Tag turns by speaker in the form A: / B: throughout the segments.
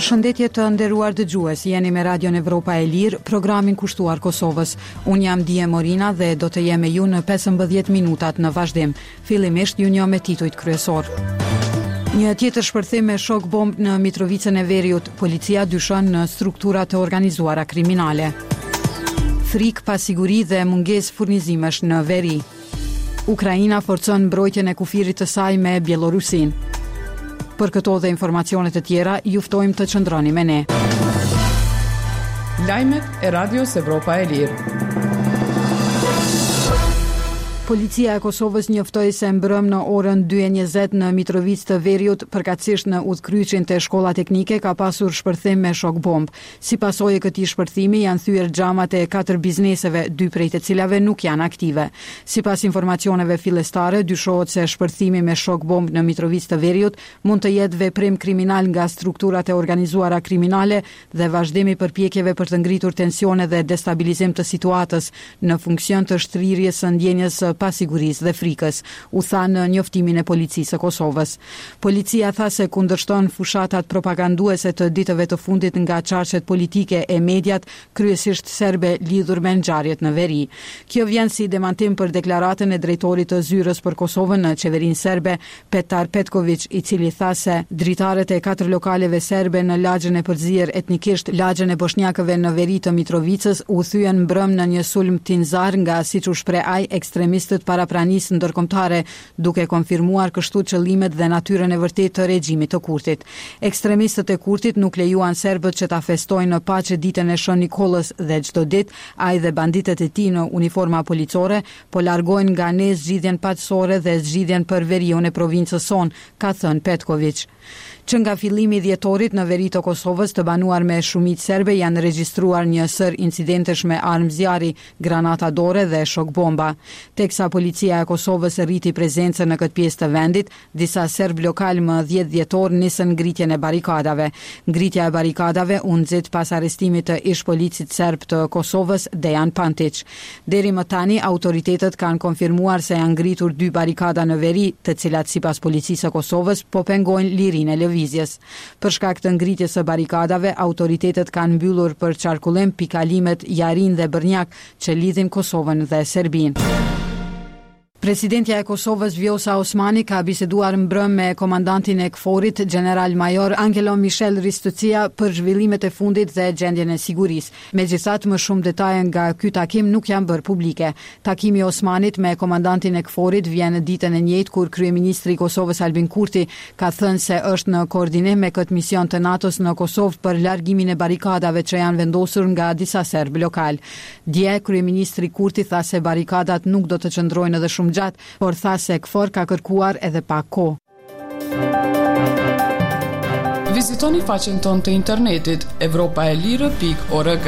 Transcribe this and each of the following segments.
A: Përshëndetje të nderuar dëgjues, jeni me Radion Evropa e Lirë, programin kushtuar Kosovës. Unë jam Dije Morina dhe do të jem me ju në 15 minutat në vazhdim. Fillimisht ju njoh me titujt kryesor. Një tjetër shpërthim me shok bomb në Mitrovicën e Veriut, policia dyshon në struktura të organizuara kriminale. Frikë, pasiguri dhe mungesë furnizimesh në veri. Ukraina forcon mbrojtjen e kufirit të saj me Bielorusinë. Për këto dhe informacionet të tjera, ju ftojmë të qëndroni me ne.
B: Lajmet e Radios Evropa e Lirë.
A: Policia e Kosovës njoftoi se mbrëm në orën 2:20 në Mitrovicë të Veriut, përkatësisht në udhkryqin të shkolla teknike, ka pasur shpërthim me shok bomb. Si pasojë e këtij shpërthimi janë thyer xhamat e 4 bizneseve, 2 prej të cilave nuk janë aktive. Sipas informacioneve fillestare, dyshohet se shpërthimi me shok bomb në Mitrovicë të Veriut mund të jetë veprim kriminal nga strukturat e organizuara kriminale dhe vazhdimi i përpjekjeve për të ngritur tensione dhe destabilizim të situatës në funksion të shtrirjes së ndjenjes pasigurisë dhe frikës, u tha në njoftimin e policisë së Kosovës. Policia tha se kundërshton fushatat propaganduese të ditëve të fundit nga çarqet politike e mediat, kryesisht serbe lidhur me ngjarjet në veri. Kjo vjen si demantim për deklaratën e drejtorit të zyrës për Kosovën në qeverinë serbe, Petar Petković, i cili tha se dritarët e 4 lokaleve serbe në lagjën e përzier etnikisht lagjën e bosnjakëve në veri të Mitrovicës u thyen mbrëm në një sulm tinzar nga, siç u shpreh ai, ekstremistë parapranisë ndërkombëtare, duke konfirmuar kështu qëllimet dhe natyrën e vërtetë të regjimit të Kurtit. Ekstremistët e Kurtit nuk lejuan serbët që ta festojnë në paqe ditën e Shën Nikollës dhe çdo ditë ai dhe banditët e tij në uniforma policore po largojnë nga ne zgjidhjen paqësore dhe zgjidhjen për veriun e provincës son, ka thënë Petković. Që nga fillimi i dhjetorit në veri të Kosovës të banuar me shumicë serbe janë regjistruar një sër incidentesh me armë zjarri, granata dore dhe shok bomba. Teksa policia e Kosovës rriti prezencën në këtë pjesë të vendit, disa serb lokal më 10 dhjetor nisën ngritjen e barikadave. Ngritja e barikadave u nxit pas arrestimit të ish policit serb të Kosovës, Dejan Pantić. Deri më tani autoritetet kanë konfirmuar se janë ngritur 2 barikada në veri, të cilat sipas policisë së Kosovës po pengojnë lirinë e lëvizjes. Për shkak të ngritjes së barikadave, autoritetet kanë mbyllur për qarkullim pikalimet Jarin dhe Brnjak që lidhin Kosovën dhe Serbinë. Presidentja e Kosovës Vjosa Osmani ka biseduar mbrëm me komandantin e KFOR-it, General Major Angelo Michel Ristocia, për zhvillimet e fundit dhe gjendjen e sigurisë. Megjithatë, më shumë detaje nga ky takim nuk janë bërë publike. Takimi i Osmanit me komandantin e KFOR-it vjen në ditën e njëjtë kur kryeministri i Kosovës Albin Kurti ka thënë se është në koordinim me këtë mision të NATO-s në Kosovë për largimin e barikadave që janë vendosur nga disa serb lokal. Dje kryeministri Kurti tha se barikadat nuk do të qëndrojnë edhe shumë gjatë, por tha se KFOR ka kërkuar edhe pak kohë.
B: Vizitoni faqen tonë të internetit evropaelire.org.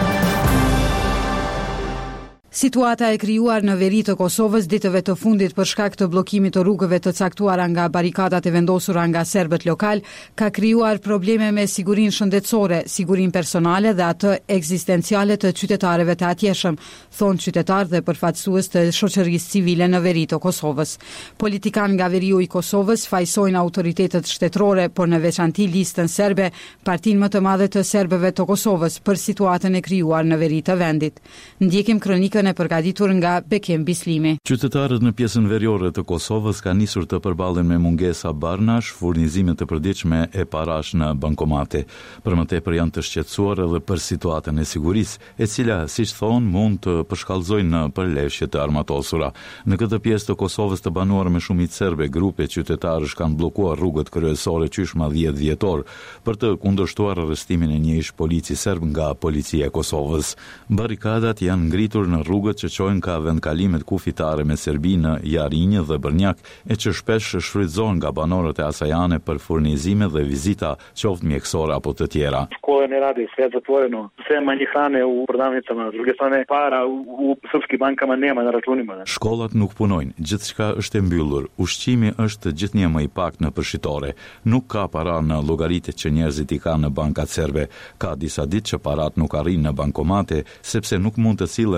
A: Situata e krijuar në veri të Kosovës ditëve të fundit për shkak të bllokimit të rrugëve të caktuara nga barikadat e vendosura nga serbët lokal ka krijuar probleme me sigurinë shëndetësore, sigurinë personale dhe atë ekzistenciale të qytetarëve të atjeshëm, thonë qytetarë dhe përfaqësues të shoqërisë civile në veri të Kosovës. Politikan nga veriu i Kosovës fajsojnë autoritetet shtetërore, por në veçanti listën serbe, partinë më të madhe të serbëve të Kosovës për situatën e krijuar në veri të vendit. Ndjekim kronikën e përgatitur nga Bekim Bislimi.
C: Qytetarët në pjesën veriore të Kosovës kanë nisur të përballen me mungesa barnash, furnizime të përditshme e parash në bankomate. Për më tepër janë të shqetësuar edhe për situatën e sigurisë, e cila, siç thonë, mund të përshkallëzojnë në përleshje të armatosura. Në këtë pjesë të Kosovës të banuar me shumicë serbe, grupe qytetarësh kanë bllokuar rrugët kryesore qyshma 10 dhjetor për të kundërshtuar arrestimin e një ish polici serb nga policia e Kosovës. Barikadat janë ngritur në rrugët që çojnë ka vendkalimet kufitare me Serbi në Jarinjë dhe Brnjak, e që shpesh shfrytëzohen nga banorët e asajane për furnizime dhe vizita, qoftë mjekësore apo të tjera.
D: Škole ne rade, sve je zatvoreno, sve manje hrane u prodavnicama, s druge strane para u srpskim bankama nema na računima.
C: Shkollat nuk punojnë, gjithçka është e mbyllur, ushqimi është gjithnjë më i pak në përshitore, nuk ka para në llogaritë që njerëzit i kanë në bankat serbe, ka disa ditë që parat nuk arrin në bankomate sepse nuk mund të sillen përmes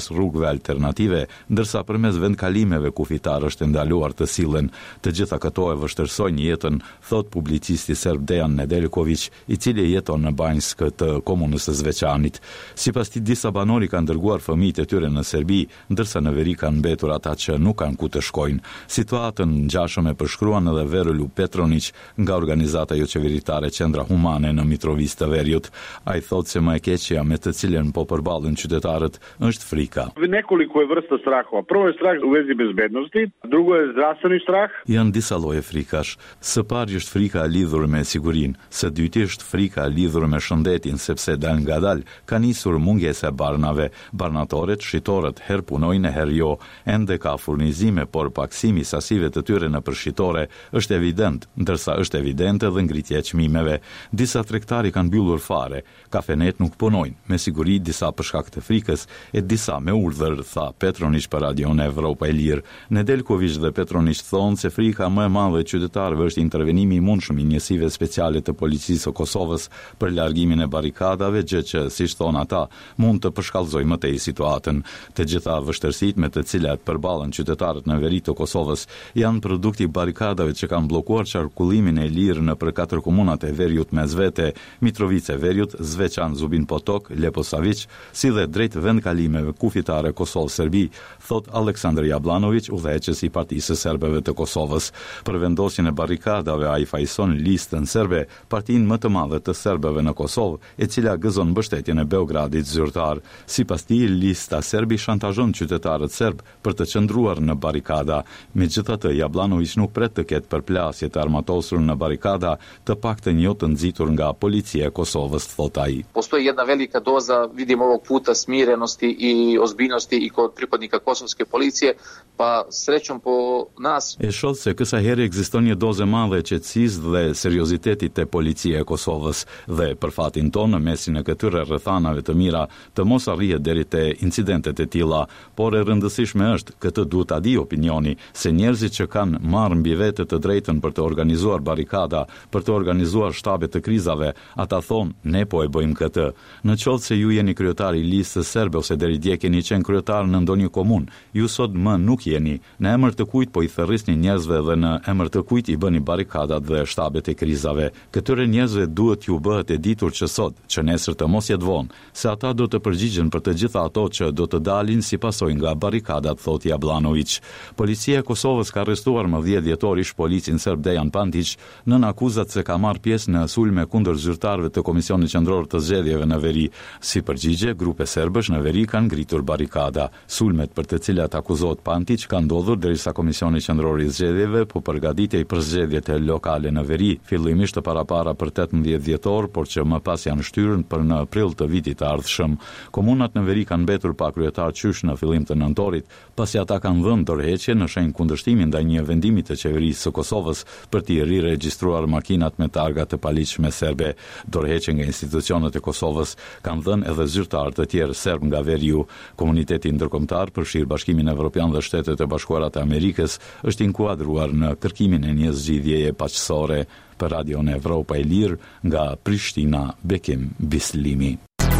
C: përmes rrugëve alternative, ndërsa përmes vendkalimeve kufitar është ndaluar të sillen. Të gjitha këto e vështirësojnë jetën, thot publicisti serb Dejan Nedeljković, i cili jeton në Banjsk të komunës së Zveçanit. Sipas tij, disa banori kanë dërguar fëmijët e tyre në Serbi, ndërsa në veri kanë mbetur ata që nuk kanë ku të shkojnë. Situatën ngjashme përshkruan edhe Veroljub Petronić nga organizata jo qeveritare Qendra Humane në Mitrovic të Veriut. Ai thotë se më e keqja me të cilën po përballen qytetarët është frika.
E: Nekoliko je vrsta strahova. Prvo je strah u vezi bezbednosti, drugo je zdravstveni strah.
C: Janë disa lloje frikash. Së pari është frika e lidhur me sigurinë, së dyti është frika e lidhur me shëndetin, sepse dal ngadal ka nisur mungesa e barnave. Barnatorët, shitorët herë punojnë herë jo. Ende ka furnizime, por paksimi i sasive të tyre në përshitore është evident, ndërsa është evidente edhe ngritja e çmimeve. Disa tregtari kanë mbyllur fare, kafenet nuk punojnë, me siguri disa për shkak të frikës e disa me urdhër, tha Petronić për Radion Evropa e Lirë. Nedeljković dhe Petronić thonë se frika më e madhe e qytetarëve është intervenimi i mundshëm i njësive speciale të policisë së Kosovës për largimin e barikadave, gjë që, siç thonë ata, mund të përshkallëzojë më tej situatën. Të gjitha vështirësitë me të cilat përballen qytetarët në veri të Kosovës janë produkti i barikadave që kanë bllokuar qarkullimin e lirë në për 4 komunat e Veriut me Zvete, Mitrovica e Veriut, Zveçan, Zubin Potok, Leposavić, si dhe drejt vendkalimeve kufitare Kosovë-Serbi, thot Aleksandar Jablanović, udhëheqës i Partisë së Serbëve të Kosovës. Për vendosjen e barikadave ai fajson listën serbe, partinë më të madhe të serbëve në Kosovë, e cila gëzon mbështetjen e Beogradit zyrtar. Sipas tij, lista serbi shantazhon qytetarët serb për të qëndruar në barikada. Megjithatë, Jablanović nuk pret të ketë përplasje të armatosur në barikada, të paktën jo të nxitur nga policia e Kosovës, thot ai.
F: Postoji jedna velika doza, vidim ovog puta, smirenosti i ozbiljnosti i kod pripadnika kosovske policije, pa srećom po nas.
C: E shoh se kësaj herë ekziston një dozë e madhe e qetësisë dhe seriozitetit te policia e Kosovës dhe për fatin tonë në mesin e këtyre rrethanave të mira të mos arrihet deri te incidentet e tilla, por e rëndësishme është, këtë duhet ta di opinioni, se njerëzit që kanë marrë mbi vete të drejtën për të organizuar barikada, për të organizuar shtabe të krizave, ata thonë, ne po e bëjmë këtë. Në qoftë se ju jeni kryetari i listës serbe ose deri dje keni qenë kryetar në ndonjë komunë, ju sot më nuk jeni. Në emër të kujt po i therrisni njerëzve dhe në emër të kujt i bëni barikadat dhe shtabet e krizave. Këtyre njerëzve duhet ju bëhet e ditur që sot, që nesër të mos jetë vonë, se ata do të përgjigjen për të gjitha ato që do të dalin si pasojë nga barikadat, thot Jablanović. Policia e Kosovës ka arrestuar më 10 dhjetor ish policin serb Dejan Pantić nën akuzat se ka marrë pjesë në sulme kundër zyrtarëve të Komisionit Qendror të Zgjedhjeve në veri. Si përgjigje, grupe serbësh në veri kanë ngritur barikada. Sulmet për të cilat akuzohet Pantić kanë ndodhur derisa Komisioni Qendror i Zgjedhjeve po përgatitej për zgjedhjet e lokale në veri, fillimisht parapara për 18 dhjetor, por që më pas janë shtyrën për në prill të vitit të ardhshëm. Komunat në veri kanë mbetur pa kryetar qysh në fillim të nëntorit, pasi ata kanë dhënë dorëheqje në shenjë kundërshtimi ndaj një vendimi të qeverisë së Kosovës për të riregjistruar makinat me targa të paligjshme serbe. Dorëheqje nga institucionet e Kosovës kanë dhënë edhe zyrtar të tjerë serb nga veriu. Komuniteti ndërkombëtar përfshir Bashkimin Evropian dhe Shtetet e Bashkuara të Amerikës është inkuadruar në kërkimin e një zgjidhjeje paqësore. Për Radion Evropa e Lirë, nga Prishtina, Bekim Bislimi.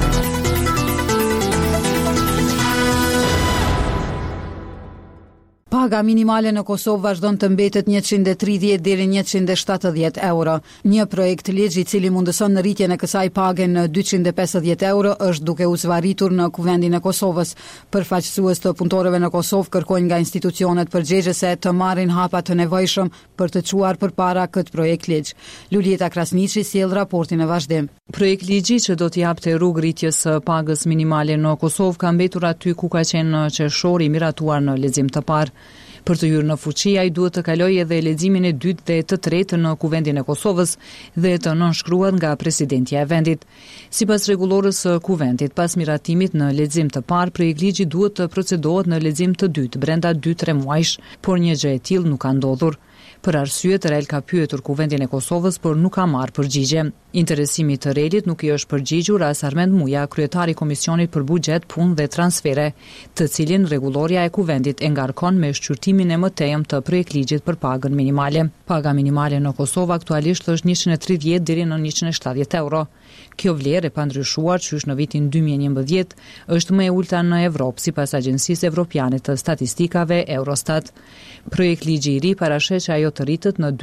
A: Paga minimale në Kosovë vazhdon të mbetet 130 deri 170 euro. Një projekt ligj i cili mundëson rritjen e kësaj page në 250 euro është duke u zvarritur në Kuvendin e Kosovës. Përfaqësues të punëtorëve në Kosovë kërkojnë nga institucionet përgjegjëse të marrin hapa të nevojshëm për të çuar përpara këtë projekt ligj. Lulieta Krasniqi sjell raportin e vazhdim.
G: Projekt ligji që do t'i japte rrugë rritjes së pagës minimale në Kosovë ka mbetur aty ku ka qenë qershori i miratuar në lexim të parë. Për të hyrë në fuqi, ai duhet të kalojë edhe leximin e dytë dhe të tretë në Kuvendin e Kosovës dhe të nënshkruhet nga presidentja e vendit. Sipas rregullorës së Kuvendit, pas miratimit në lexim të parë, projektligji duhet të procedohet në lexim të dytë brenda 2-3 muajsh, por një gjë e tillë nuk ka ndodhur. Për arsye të REL ka pyetur Kuvendin e Kosovës, por nuk ka marrë përgjigje. Interesimi të REL-it nuk i është përgjigjur as Armend Muja, kryetari i Komisionit për Buxhet, Punë dhe Transfere, të cilin rregulloria e Kuvendit e ngarkon me shqyrtimin e mëtejëm të projektligjit për pagën minimale. Paga minimale në Kosovë aktualisht është 130 deri në 170 euro. Kjo vlerë e pandryshuar qysh në vitin 2011 është më e ulta në Evropë sipas Agjencisë Evropiane të Statistikave Eurostat. Projekt ligji i ri parashet që ajo të rritet në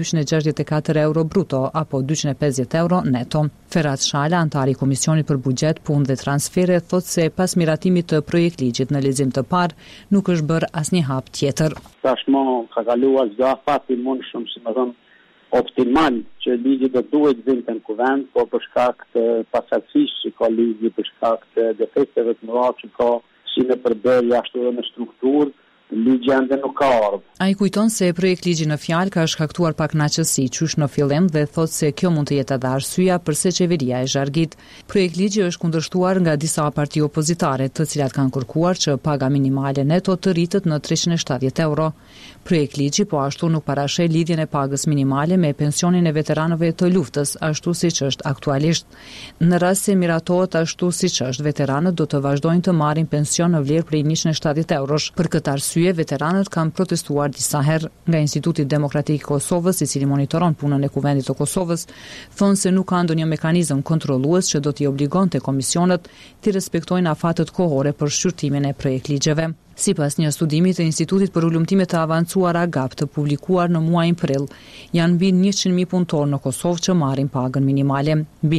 G: 264 euro bruto apo 250 euro neto. Ferhat Shala, antari i Komisionit për Buxhet, Punë dhe Transfere, thotë se pas miratimit të projekt ligjit në lexim të parë nuk është bërë asnjë hap tjetër.
H: Tashmë ka kaluar çdo afat i mundshëm, si më thon, optimal që ligji do duhet vinte në kuvend, po për shkak të pasardhësisë që ka ligji, për shkak të defekteve të mëdha që ka si në përbërje ashtu edhe në strukturë, ligji ende nuk ka ardhur.
G: Ai kujton se projekt ligji në fjalë ka shkaktuar pak naçësi qysh në fillim dhe thotë se kjo mund të jetë edhe arsyeja pse qeveria e zhargit. Projekt ligji është kundërshtuar nga disa parti opozitare, të cilat kanë kërkuar që paga minimale neto të rritet në 370 euro. Projekt ligji po ashtu nuk parasheh lidhjen e pagës minimale me pensionin e veteranëve të luftës, ashtu siç është aktualisht. Në rast se miratohet ashtu siç është, veteranët do të vazhdojnë të marrin pension në vlerë prej 170 eurosh. Për këtë arsye, veteranët kanë protestuar disa herë. Nga Instituti Demokratik i Kosovës, i cili monitoron punën e Kuvendit të Kosovës, thonë se nuk ka ndonjë mekanizëm kontrollues që do t'i obligonte komisionët të respektojnë afatet kohore për shqyrtimin e projekt ligjeve. Sipas një studimi të Institutit për Ulëmtime të Avancuara GAP të publikuar në muajin prill, janë mbi 100.000 punëtorë në Kosovë që marrin pagën minimale. Mbi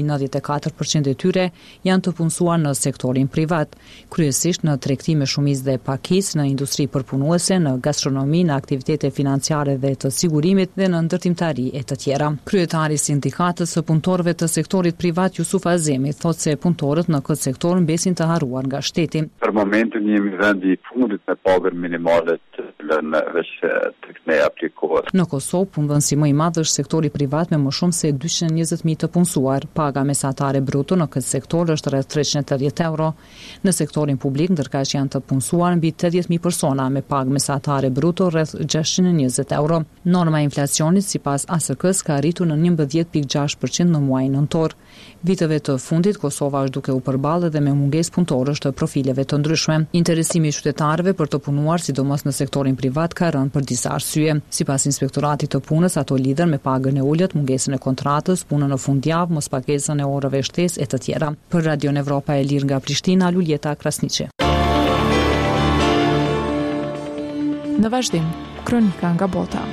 G: 94% e tyre janë të punësuar në sektorin privat, kryesisht në tregti me shumicë dhe pakicë, në industri përpunuese, në gastronomi, në aktivitete financiare dhe të sigurimit dhe në ndërtimtari e të tjera. Kryetari i sindikatës së punëtorëve të sektorit privat, Jusuf Azemi, thotë se punëtorët në këtë sektor mbesin të harruar nga shteti.
E: Për momentin jemi vendi i fundit me pagën minimale të lënë veç tek ne aplikohet.
G: Në Kosovë, punëdhënësi më i madh është sektori privat me më shumë se 220.000 të punësuar. Paga mesatare bruto në këtë sektor është rreth 380 euro. Në sektorin publik, ndërkaq janë të punësuar mbi 80.000 persona me pagë mesatare bruto rreth 620 euro. Norma e inflacionit sipas ASK-s ka arritur në 11.6% në muajin nëntor. Viteve të fundit, Kosova është duke u përballë edhe me mungesë punëtorësh të profileve të ndryshme. Interesimi i qytetarëve për të punuar, sidomos në sektorin privat, ka rënë për disa arsye. Sipas Inspektoratit të Punës, ato lidhen me pagën e ulët, mungesën e kontratës, punën në fundjavë, mospagesën e orëve shtesë e të tjera. Për Radio Evropa e Lirë nga Prishtina, Luljeta Krasniqi.
I: Në vazhdim, kronika nga bota.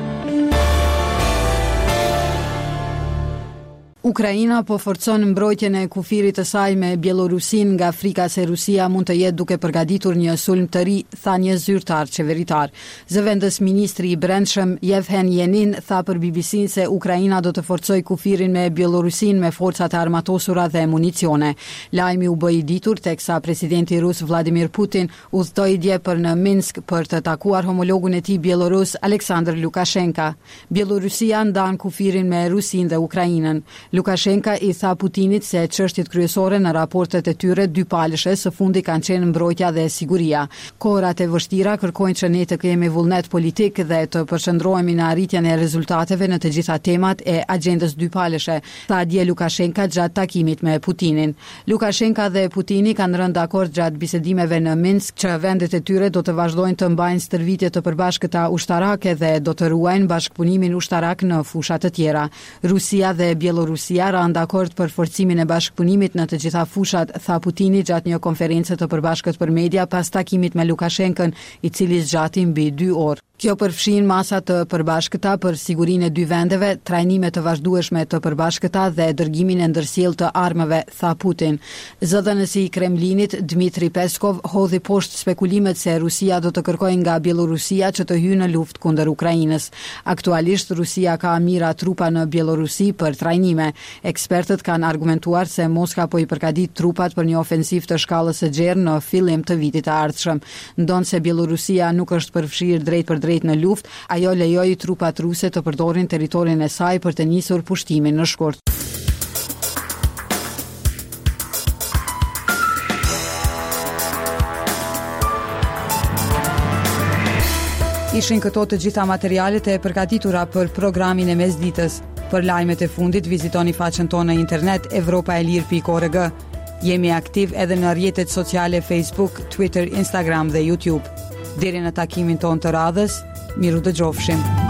A: Ukraina po forcon mbrojtjen e kufirit të saj me Bielorusin nga frika se Rusia mund të jetë duke përgatitur një sulm të ri, tha një zyrtar qeveritar. Zëvendës ministri i brendshëm Yevhen Yenin tha për BBC-n se Ukraina do të forcoj kufirin me Bielorusin me forcat e armatosura dhe municione. Lajmi u bë i ditur teksa presidenti rus Vladimir Putin udhtoi dje për në Minsk për të takuar homologun e tij bielorus Aleksandr Lukashenka. Bielorusia ndan kufirin me Rusin dhe Ukrainën. Lukashenka i tha Putinit se çështjet kryesore në raportet e tyre dypalëshe së fundi kanë qenë mbrojtja dhe siguria. Kohërat e vështira kërkojnë që ne të kemi vullnet politik dhe të përqendrohemi në arritjen e rezultateve në të gjitha temat e agjendës dypalëshe, tha dje Lukashenka gjatë takimit me Putinin. Lukashenka dhe Putini kanë rënë dakord gjatë bisedimeve në Minsk që vendet e tyre do të vazhdojnë të mbajnë stërvitje të përbashkëta ushtarake dhe do të ruajnë bashkëpunimin ushtarak në fusha të tjera. Rusia dhe Bielorusia ranë dakord për forcimin e bashkëpunimit në të gjitha fushat, tha Putini gjatë një konferencë të përbashkët për media pas takimit me Lukashenkën, i cili zgjati mbi 2 orë. Kjo përfshin masa të përbashkëta për sigurinë e dy vendeve, trajnime të vazhdueshme të përbashkëta dhe dërgimin e ndërsjellë të armëve, tha Putin. Zëdhënësi i Kremlinit Dmitri Peskov hodhi poshtë spekulimet se Rusia do të kërkojë nga Bielorusia që të hyjë në luftë kundër Ukrainës. Aktualisht Rusia ka mira trupa në Bielorusi për trajnime. Ekspertët kanë argumentuar se Moska po i përgadit trupat për një ofensivë të shkallës së gjerë në fillim të vitit të ardhshëm. Ndonse Bielorusia nuk është përfshirë drejt për drejt në luftë, ajo lejoi trupat ruse të përdorin territorin e saj për të nisur pushtimin në shkurt. Ishin këto të gjitha materialet e përgatitura për programin e mesditës. Për lajmet e fundit vizitoni faqen tonë në internet evropaelir.org. Jemi aktiv edhe në rrjetet sociale Facebook, Twitter, Instagram dhe YouTube. Deri në takimin tonë të radhës, miru dëgjofshim.